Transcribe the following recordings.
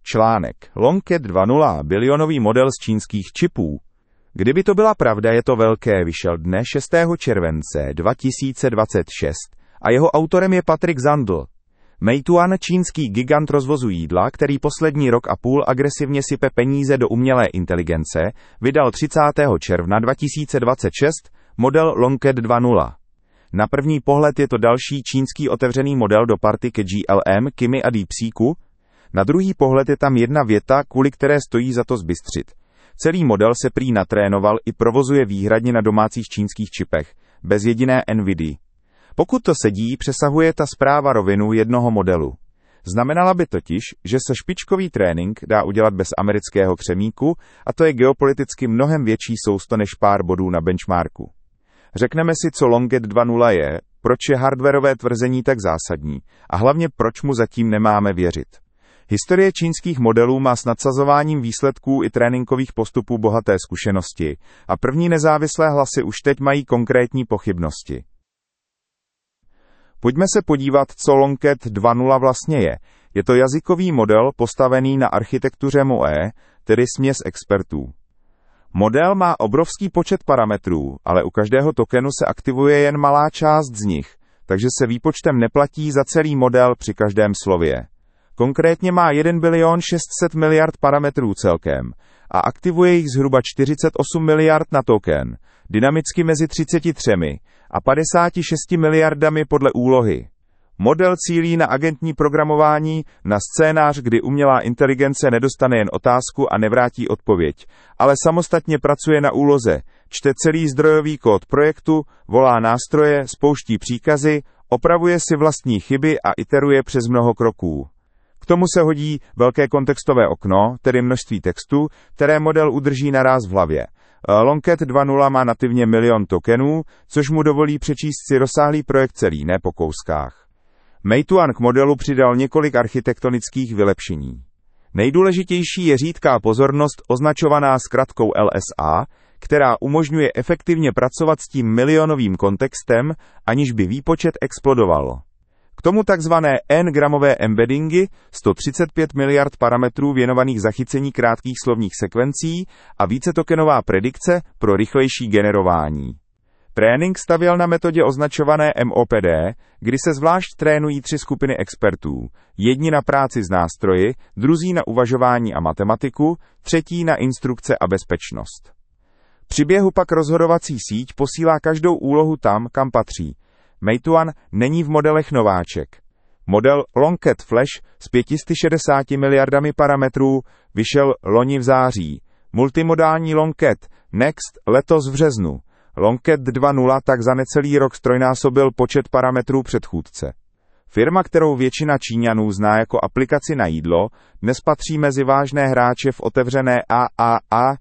Článek. Longcat 2.0, bilionový model z čínských čipů. Kdyby to byla pravda, je to velké, vyšel dne 6. července 2026 a jeho autorem je Patrick Zandl. Meituan, čínský gigant rozvozu jídla, který poslední rok a půl agresivně sype peníze do umělé inteligence, vydal 30. června 2026 model Longcat 2.0. Na první pohled je to další čínský otevřený model do party ke GLM, Kimi a DeepSeeku. Na druhý pohled je tam jedna věta, kvůli které stojí za to zbystřit. Celý model se prý natrénoval i provozuje výhradně na domácích čínských čipech, bez jediné NVIDIA. Pokud to sedí, přesahuje ta zpráva rovinu jednoho modelu. Znamenala by totiž, že se špičkový trénink dá udělat bez amerického křemíku a to je geopoliticky mnohem větší sousto než pár bodů na benchmarku. Řekneme si, co Longcat 2.0 je, proč je hardwareové tvrzení tak zásadní a hlavně proč mu zatím nemáme věřit. Historie čínských modelů má s nadsazováním výsledků i tréninkových postupů bohaté zkušenosti a první nezávislé hlasy už teď mají konkrétní pochybnosti. Pojďme se podívat, co Longcat 2.0 vlastně je. Je to jazykový model postavený na architektuře MoE, tedy směs expertů. Model má obrovský počet parametrů, ale u každého tokenu se aktivuje jen malá část z nich, takže se výpočtem neplatí za celý model při každém slově. Konkrétně má 1 bilion 600 miliard parametrů celkem a aktivuje jich zhruba 48 miliard na token, dynamicky mezi 33 a 56 miliardami podle úlohy. Model cílí na agentní programování, na scénář, kdy umělá inteligence nedostane jen otázku a nevrátí odpověď, ale samostatně pracuje na úloze, čte celý zdrojový kód projektu, volá nástroje, spouští příkazy, opravuje si vlastní chyby a iteruje přes mnoho kroků. K tomu se hodí velké kontextové okno, tedy množství textu, které model udrží naráz v hlavě. Longcat 2.0 má nativně 1 milion tokenů, což mu dovolí přečíst si rozsáhlý projekt celý, ne po kouskách. Meituan k modelu přidal několik architektonických vylepšení. Nejdůležitější je řídká pozornost označovaná zkratkou LSA, která umožňuje efektivně pracovat s tím milionovým kontextem, aniž by výpočet explodoval. K tomu takzvané n-gramové embeddingy, 135 miliard parametrů věnovaných zachycení krátkých slovních sekvencí a vícetokenová predikce pro rychlejší generování. Trénink stavěl na metodě označované MOPD, kdy se zvlášť trénují 3 skupiny expertů. Jedni na práci s nástroji, druzí na uvažování a matematiku, třetí na instrukce a bezpečnost. Při běhu pak rozhodovací síť posílá každou úlohu tam, kam patří. Meituan není v modelech nováček. Model Longcat Flash s 560 miliardami parametrů vyšel loni v září. Multimodální Longcat Next letos v březnu. Longcat 2.0 tak za necelý rok strojnásobil počet parametrů předchůdce. Firma, kterou většina Číňanů zná jako aplikaci na jídlo, dnes patří mezi vážné hráče v otevřené AAA.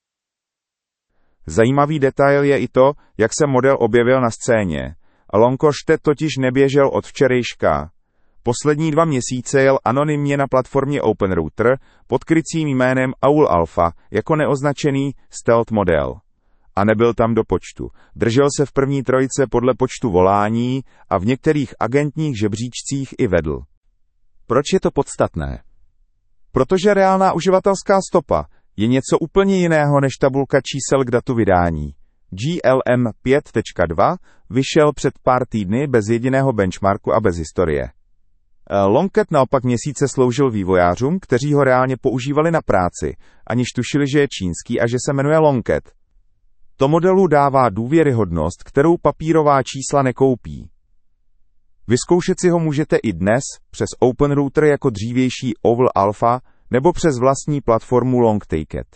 Zajímavý detail je i to, jak se model objevil na scéně. Longcat totiž neběžel od včerejška. Poslední 2 měsíce jel anonymně na platformě OpenRouter pod krycím jménem Owl Alpha jako neoznačený stealth model. A nebyl tam do počtu. Držel se v první trojice podle počtu volání a v některých agentních žebříčcích i vedl. Proč je to podstatné? Protože reálná uživatelská stopa je něco úplně jiného než tabulka čísel k datu vydání. GLM 5.2 vyšel před pár týdny bez jediného benchmarku a bez historie. Longcat naopak měsíce sloužil vývojářům, kteří ho reálně používali na práci, aniž tušili, že je čínský a že se jmenuje Longcat. To modelu dává důvěryhodnost, kterou papírová čísla nekoupí. Vyzkoušet si ho můžete i dnes přes OpenRouter jako dřívější Owl Alpha nebo přes vlastní platformu Longticket.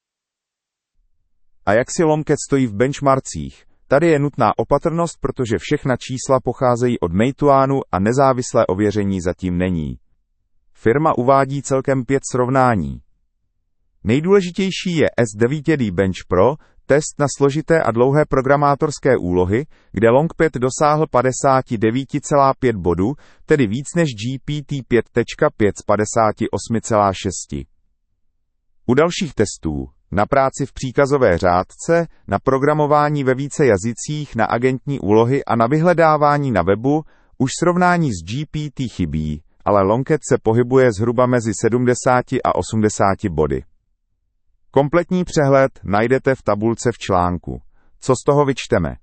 A jak si Longcat stojí v benchmarkcích? Tady je nutná opatrnost, protože všechna čísla pocházejí od Meituanu a nezávislé ověření zatím není. Firma uvádí celkem 5 srovnání. Nejdůležitější je S9D Bench Pro, test na složité a dlouhé programátorské úlohy, kde Longcat dosáhl 59,5 bodů, tedy víc než GPT-5.5 z 58,6. U dalších testů, na práci v příkazové řádce, na programování ve více jazycích, na agentní úlohy a na vyhledávání na webu, už srovnání s GPT chybí ale Longcat se pohybuje zhruba mezi 70 a 80 body. Kompletní přehled najdete v tabulce v článku. Co z toho vyčteme?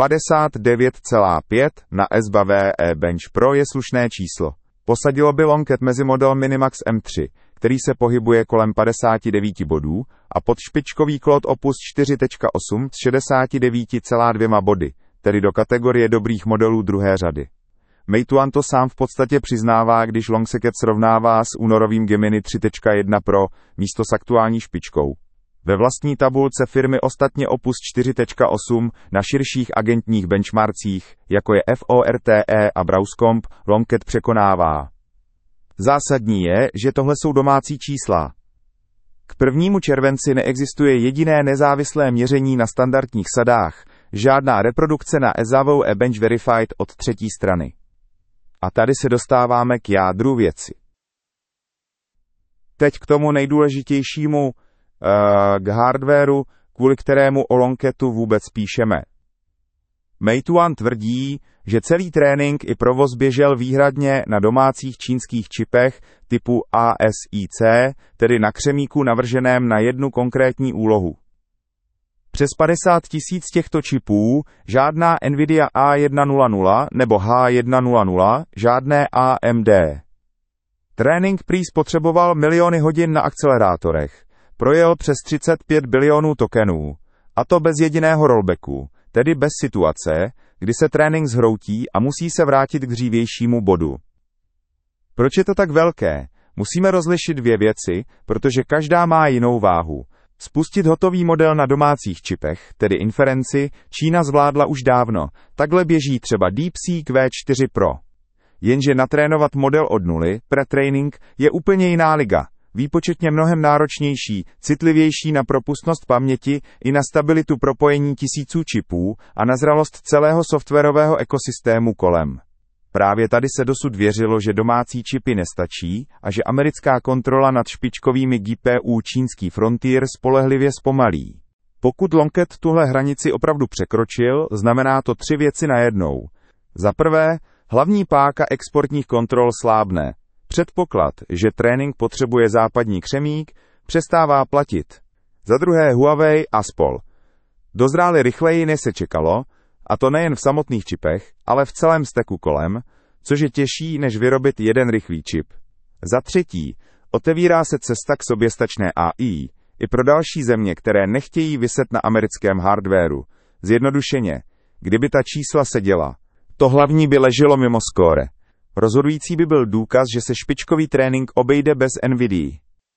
59,5 na SBAVE Bench Pro je slušné číslo. Posadilo by Longcat mezi model Minimax M3, který se pohybuje kolem 59 bodů, a pod špičkový Cloud Opus 4.8 s 69,2 body, tedy do kategorie dobrých modelů druhé řady. Meituan to sám v podstatě přiznává, když Longcat srovnává s únorovým Gemini 3.1 Pro místo s aktuální špičkou. Ve vlastní tabulce firmy ostatně Opus 4.8 na širších agentních benchmarkcích, jako je FORTE a Browsecomp, Longcat překonává. Zásadní je, že tohle jsou domácí čísla. K 1. červenci neexistuje jediné nezávislé měření na standardních sadách, žádná reprodukce na SBAVE Bench Verified od třetí strany. A tady se dostáváme k jádru věci. Teď k tomu nejdůležitějšímu, k hardwaru, kvůli kterému o Longcatu vůbec píšeme. Meituan tvrdí, že celý trénink i provoz běžel výhradně na domácích čínských čipech typu ASIC, tedy na křemíku navrženém na jednu konkrétní úlohu. Přes 50 000 těchto čipů, žádná Nvidia A100 nebo H100, žádné AMD. Trénink prý spotřeboval miliony hodin na akcelerátorech. Projel přes 35 bilionů tokenů, a to bez jediného rollbacku, tedy bez situace, kdy se trénink zhroutí a musí se vrátit k dřívějšímu bodu. Proč je to tak velké? Musíme rozlišit dvě věci, protože každá má jinou váhu. Spustit hotový model na domácích čipech, tedy inferenci, Čína zvládla už dávno, takhle běží třeba DeepSeek V4 Pro. Jenže natrénovat model od nuly, pre-training, je úplně jiná liga. Výpočetně mnohem náročnější, citlivější na propustnost paměti i na stabilitu propojení tisíců čipů a na zralost celého softwarového ekosystému kolem. Právě tady se dosud věřilo, že domácí čipy nestačí a že americká kontrola nad špičkovými GPU čínský Frontier spolehlivě zpomalí. Pokud Longcat tuhle hranici opravdu překročil, znamená to 3 věci najednou. Za prvé, hlavní páka exportních kontrol slábne. Předpoklad, že trénink potřebuje západní křemík, přestává platit. Za druhé Huawei a spol. Dozráli rychleji, než se čekalo, a to nejen v samotných čipech, ale v celém steku kolem, což je těžší, než vyrobit jeden rychlý čip. Za třetí, otevírá se cesta k soběstačné AI, i pro další země, které nechtějí viset na americkém hardwaru. Zjednodušeně, kdyby ta čísla seděla, to hlavní by leželo mimo skóre. Rozhodující by byl důkaz, že se špičkový trénink obejde bez Nvidia.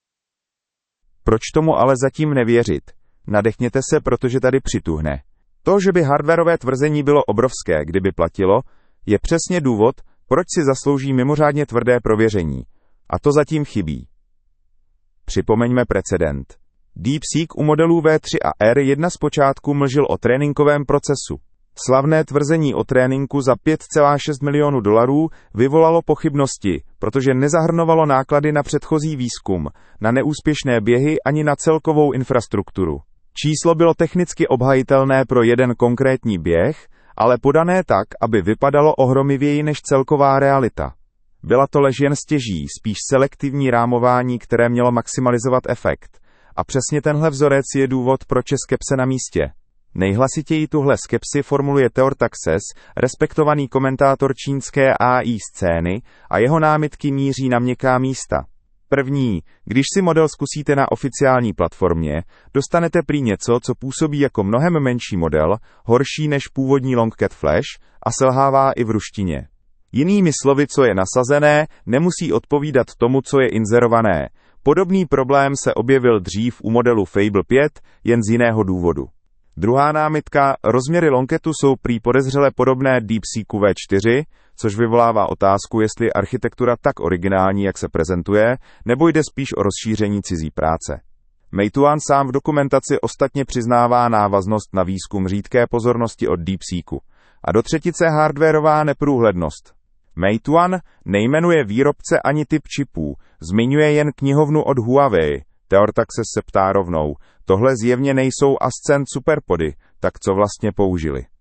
Proč tomu ale zatím nevěřit? Nadechněte se, protože tady přituhne. To, že by hardwareové tvrzení bylo obrovské, kdyby platilo, je přesně důvod, proč si zaslouží mimořádně tvrdé prověření. A to zatím chybí. Připomeňme precedent. DeepSeek u modelů V3 a R1 zpočátku mlžil o tréninkovém procesu. Slavné tvrzení o tréninku za $5,6 milionu vyvolalo pochybnosti, protože nezahrnovalo náklady na předchozí výzkum, na neúspěšné běhy ani na celkovou infrastrukturu. Číslo bylo technicky obhajitelné pro jeden konkrétní běh, ale podané tak, aby vypadalo ohromivěji než celková realita. Byla to lež jen stěží, spíš selektivní rámování, které mělo maximalizovat efekt. A přesně tenhle vzorec je důvod, proč je skepse na místě. Nejhlasitěji tuhle skepsi formuluje Theor Taxes, respektovaný komentátor čínské AI scény, a jeho námitky míří na měkká místa. První, když si model zkusíte na oficiální platformě, dostanete prý něco, co působí jako mnohem menší model, horší než původní Longcat Flash, a selhává i v ruštině. Jinými slovy, co je nasazené, nemusí odpovídat tomu, co je inzerované. Podobný problém se objevil dřív u modelu Fable 5, jen z jiného důvodu. Druhá námitka, rozměry Longcatu jsou prý podezřele podobné DeepSeeku V4, což vyvolává otázku, jestli je architektura tak originální, jak se prezentuje, nebo jde spíš o rozšíření cizí práce. Meituan sám v dokumentaci ostatně přiznává návaznost na výzkum řídké pozornosti od DeepSeeku. A do třetice hardwarová neprůhlednost. Meituan nejmenuje výrobce ani typ čipů, zmiňuje jen knihovnu od Huawei. Theor Taxes se ptá rovnou, tohle zjevně nejsou Ascend Superpody, tak co vlastně použili?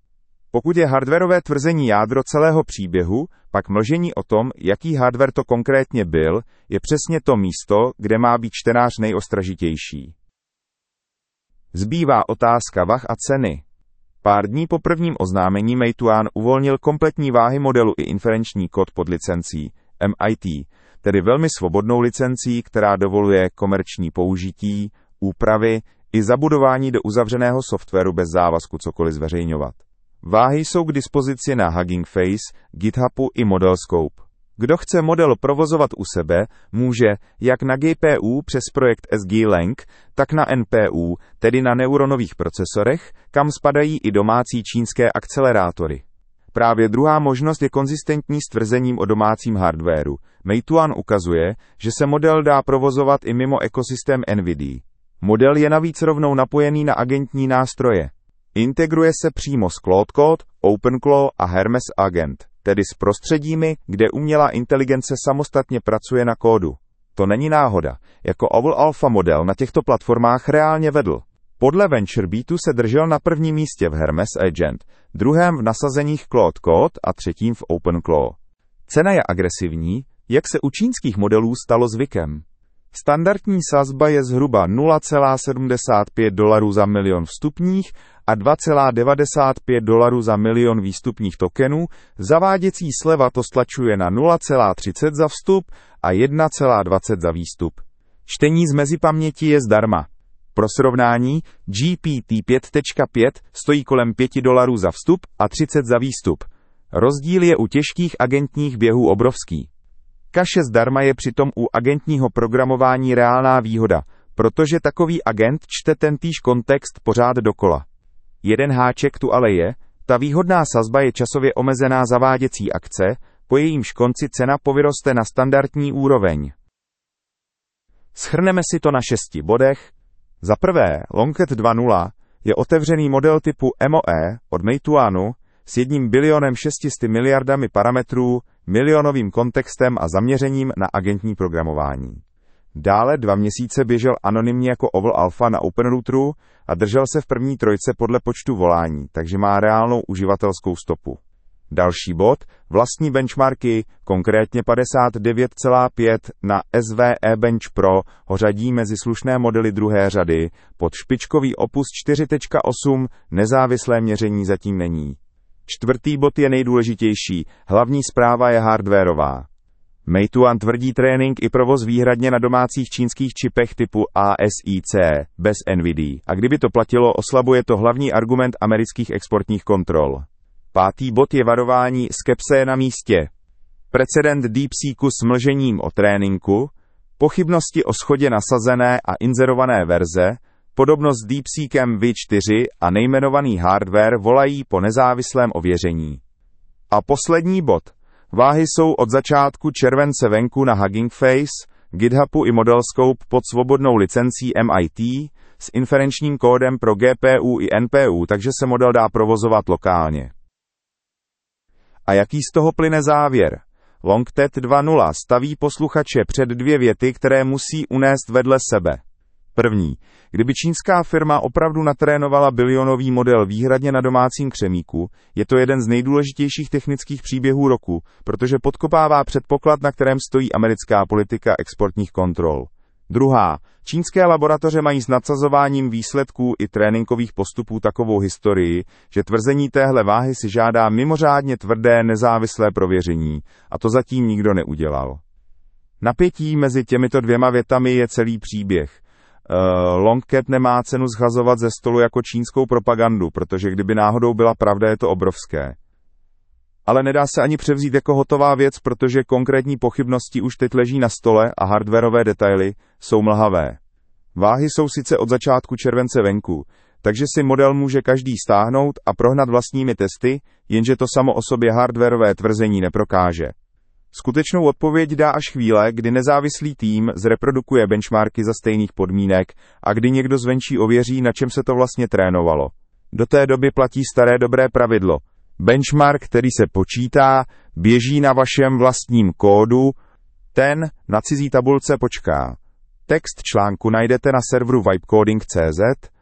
Pokud je hardwarové tvrzení jádro celého příběhu, pak mlžení o tom, jaký hardware to konkrétně byl, je přesně to místo, kde má být čtenář nejostražitější. Zbývá otázka vah a ceny. Pár dní po prvním oznámení Meituan uvolnil kompletní váhy modelu i inferenční kód pod licencí MIT, tedy velmi svobodnou licencí, která dovoluje komerční použití, úpravy i zabudování do uzavřeného softwaru bez závazku cokoliv zveřejňovat. Váhy jsou k dispozici na Hugging Face, GitHubu i Modelscope. Kdo chce model provozovat u sebe, může jak na GPU přes projekt SG-Lang, tak na NPU, tedy na neuronových procesorech, kam spadají i domácí čínské akcelerátory. Právě druhá možnost je konzistentní s tvrzením o domácím hardwaru. Meituan ukazuje, že se model dá provozovat i mimo ekosystém NVIDIA. Model je navíc rovnou napojený na agentní nástroje. Integruje se přímo s Claude Code, OpenClaw a Hermes Agent, tedy s prostředími, kde umělá inteligence samostatně pracuje na kódu. To není náhoda, jako Oval Alpha model na těchto platformách reálně vedl. Podle VentureBeatu se držel na prvním místě v Hermes Agent, druhém v nasazeních Claude Code a třetím v OpenClaw. Cena je agresivní, jak se u čínských modelů stalo zvykem. Standardní sazba je zhruba $0,75 za milion vstupních a $2,95 za milion výstupních tokenů, zaváděcí sleva to stlačuje na 0,30 za vstup a 1,20 za výstup. Čtení z mezipaměti je zdarma. Pro srovnání, GPT 5.5 stojí kolem $5 za vstup a 30 za výstup. Rozdíl je u těžkých agentních běhů obrovský. Kaše zdarma je přitom u agentního programování reálná výhoda, protože takový agent čte tentýž kontext pořád dokola. Jeden háček tu ale je, ta výhodná sazba je časově omezená zaváděcí akce, po jejímž konci cena povyroste na standardní úroveň. Shrneme si to na 6 bodech. Za prvé, Longcat 2.0 je otevřený model typu MoE od Meituanu s 1 bilionem 600 miliardami parametrů, milionovým kontextem a zaměřením na agentní programování. Dále 2 měsíce běžel anonymně jako Oval Alpha na OpenRouteru a držel se v první trojce podle počtu volání, takže má reálnou uživatelskou stopu. Další bod, vlastní benchmarky, konkrétně 59,5 na SVE Bench Pro, ho řadí mezi slušné modely druhé řady, pod špičkový Opus 4.8 nezávislé měření zatím není. Čtvrtý bod je nejdůležitější, hlavní zpráva je hardwarová. Meituan tvrdí trénink i provoz výhradně na domácích čínských čipech typu ASIC, bez NVIDIA, a kdyby to platilo, oslabuje to hlavní argument amerických exportních kontrol. Pátý bod je varování, skepse je na místě. Precedent DeepSeeku s mlžením o tréninku, pochybnosti o shodě nasazené a inzerované verze, podobnost s DeepSeekem V4 a nejmenovaný hardware volají po nezávislém ověření. A poslední bod. Váhy jsou od začátku července venku na Hugging Face, GitHubu i Modelscope pod svobodnou licencí MIT s inferenčním kódem pro GPU i NPU, takže se model dá provozovat lokálně. A jaký z toho plyne závěr? Longcat 2.0 staví posluchače před 2 věty, které musí unést vedle sebe. První. Kdyby čínská firma opravdu natrénovala bilionový model výhradně na domácím křemíku, je to jeden z nejdůležitějších technických příběhů roku, protože podkopává předpoklad, na kterém stojí americká politika exportních kontrol. Druhá. Čínské laboratoře mají s nadsazováním výsledků i tréninkových postupů takovou historii, že tvrzení téhle váhy si žádá mimořádně tvrdé nezávislé prověření, a to zatím nikdo neudělal. Napětí mezi těmito 2 větami je celý příběh. Longcat nemá cenu shazovat ze stolu jako čínskou propagandu, protože kdyby náhodou byla pravda, je to obrovské. Ale nedá se ani převzít jako hotová věc, protože konkrétní pochybnosti už teď leží na stole a hardwareové detaily jsou mlhavé. Váhy jsou sice od začátku července venku, takže si model může každý stáhnout a prohnat vlastními testy, jenže to samo o sobě hardwareové tvrzení neprokáže. Skutečnou odpověď dá až chvíle, kdy nezávislý tým zreprodukuje benchmarky za stejných podmínek a kdy někdo zvenčí ověří, na čem se to vlastně trénovalo. Do té doby platí staré dobré pravidlo. Benchmark, který se počítá, běží na vašem vlastním kódu, ten na cizí tabulce počká. Text článku najdete na serveru vibecoding.cz.